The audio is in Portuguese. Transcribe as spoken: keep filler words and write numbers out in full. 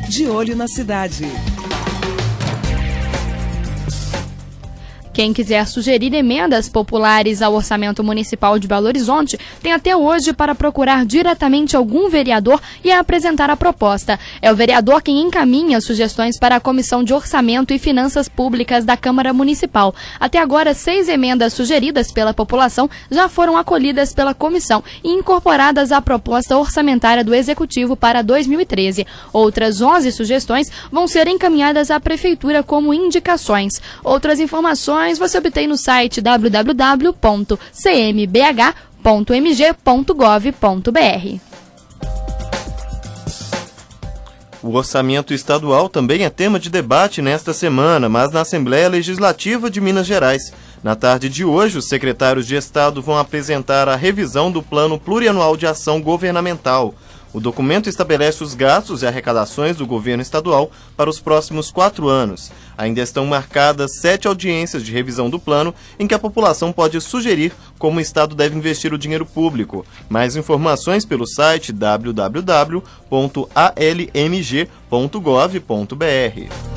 De Olho na Cidade. Quem quiser sugerir emendas populares ao Orçamento Municipal de Belo Horizonte tem até hoje para procurar diretamente algum vereador e apresentar a proposta. É o vereador quem encaminha sugestões para a Comissão de Orçamento e Finanças Públicas da Câmara Municipal. Até agora, seis emendas sugeridas pela população já foram acolhidas pela comissão e incorporadas à proposta orçamentária do Executivo para dois mil e treze. Outras onze sugestões vão ser encaminhadas à Prefeitura como indicações. Outras informações você obtém no site w w w ponto c m b h ponto m g ponto gov ponto b r. O orçamento estadual também é tema de debate nesta semana, mas na Assembleia Legislativa de Minas Gerais. Na tarde de hoje, os secretários de Estado vão apresentar a revisão do Plano Plurianual de Ação Governamental. O documento estabelece os gastos e arrecadações do governo estadual para os próximos quatro anos. Ainda estão marcadas sete audiências de revisão do plano, em que a população pode sugerir como o Estado deve investir o dinheiro público. Mais informações pelo site w w w ponto a l m g ponto gov ponto b r.